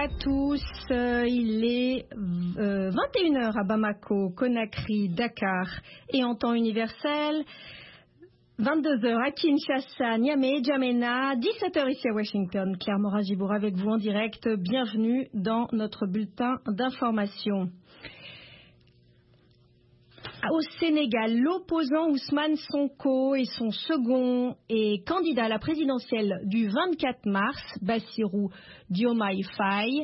à tous. Il est 21h à Bamako, Conakry, Dakar et en temps universel. 22h à Kinshasa, Niamey, Djamena, 17h ici à Washington. Claire Morin-Gibour avec vous en direct. Bienvenue dans notre bulletin d'information. Au Sénégal, l'opposant Ousmane Sonko et son second et candidat à la présidentielle du 24 mars, Bassirou Diomaye Faye,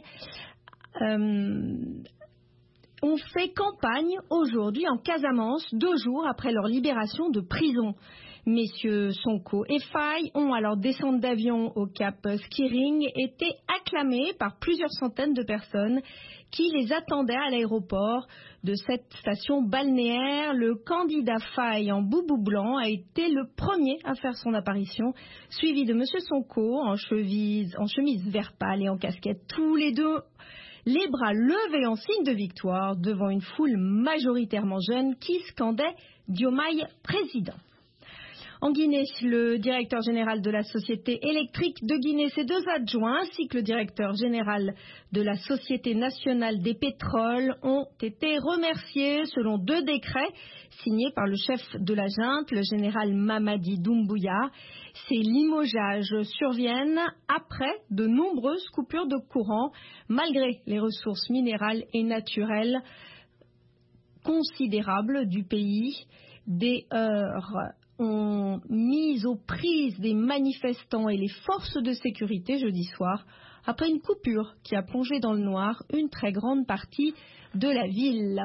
ont fait campagne aujourd'hui en Casamance, 2 jours après leur libération de prison. Messieurs Sonko et Faye ont, à leur descente d'avion au Cap Skirring, été acclamés par plusieurs centaines de personnes qui les attendaient à l'aéroport de cette station balnéaire. Le candidat Faye en boubou blanc a été le premier à faire son apparition, suivi de Monsieur Sonko en chemise vert pâle et en casquette, tous les deux les bras levés en signe de victoire devant une foule majoritairement jeune qui scandait Diomaye président. En Guinée, le directeur général de la Société électrique de Guinée, ses 2 adjoints, ainsi que le directeur général de la Société nationale des pétroles ont été remerciés selon 2 décrets signés par le chef de la junte, le général Mamadi Doumbouya. Ces limogeages surviennent après de nombreuses coupures de courant, malgré les ressources minérales et naturelles considérables du pays. Des heurts ont mis aux prises des manifestants et les forces de sécurité jeudi soir, après une coupure qui a plongé dans le noir une très grande partie de la ville.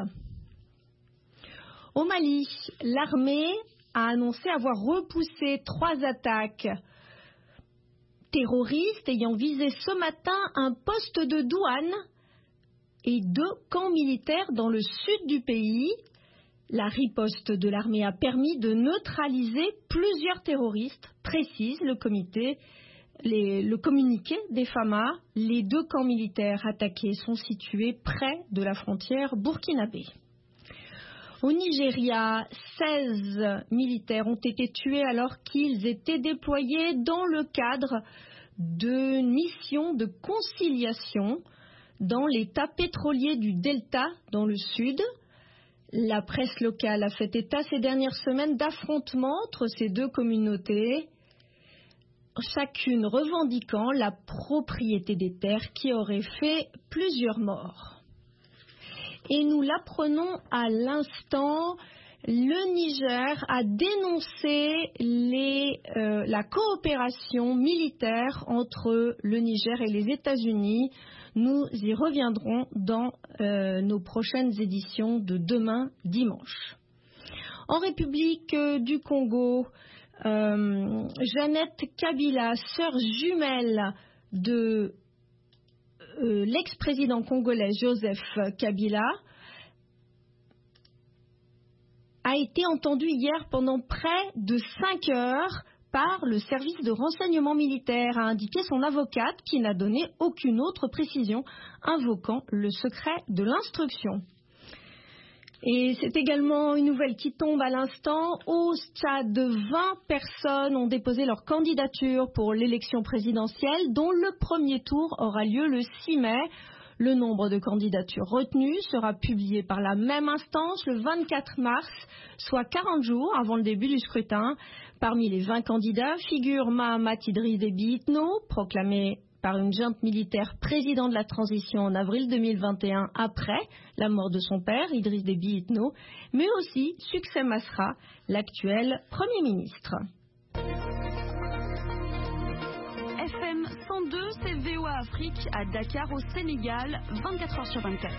Au Mali, l'armée a annoncé avoir repoussé 3 attaques terroristes ayant visé ce matin un poste de douane et 2 camps militaires dans le sud du pays. La riposte de l'armée a permis de neutraliser plusieurs terroristes, précise le communiqué des FAMA. Les 2 camps militaires attaqués sont situés près de la frontière burkinabé. Au Nigeria, 16 militaires ont été tués alors qu'ils étaient déployés dans le cadre d'une mission de conciliation dans l'état pétrolier du Delta, dans le sud. La presse locale a fait état ces dernières semaines d'affrontements entre ces 2 communautés, chacune revendiquant la propriété des terres qui aurait fait plusieurs morts. Et nous l'apprenons à l'instant, le Niger a dénoncé la coopération militaire entre le Niger et les États-Unis. Nous y reviendrons dans nos prochaines éditions de demain dimanche. En République du Congo, Jeannette Kabila, sœur jumelle de l'ex-président congolais Joseph Kabila, a été entendue hier pendant près de 5 heures par le service de renseignement militaire, a indiqué son avocate qui n'a donné aucune autre précision, invoquant le secret de l'instruction. Et c'est également une nouvelle qui tombe à l'instant. Au Tchad, 20 personnes ont déposé leur candidature pour l'élection présidentielle, dont le premier tour aura lieu le 6 mai. Le nombre de candidatures retenues sera publié par la même instance le 24 mars, soit 40 jours avant le début du scrutin. Parmi les 20 candidats figure Mahamat Idriss Déby Itno, proclamé par une junte militaire président de la transition en avril 2021 après la mort de son père, Idriss Déby Itno, mais aussi Succès Masra, l'actuel Premier ministre. FM 102, c'est VOA Afrique à Dakar au Sénégal, 24 heures sur 24.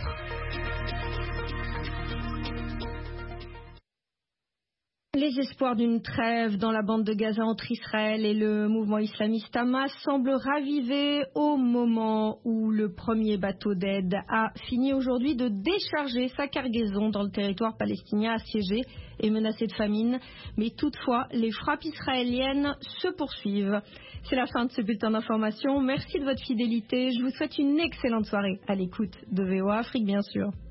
Les espoirs d'une trêve dans la bande de Gaza entre Israël et le mouvement islamiste Hamas semblent raviver au moment où le premier bateau d'aide a fini aujourd'hui de décharger sa cargaison dans le territoire palestinien assiégé et menacé de famine. Mais toutefois, les frappes israéliennes se poursuivent. C'est la fin de ce bulletin d'information. Merci de votre fidélité. Je vous souhaite une excellente soirée à l'écoute de VOA Afrique, bien sûr.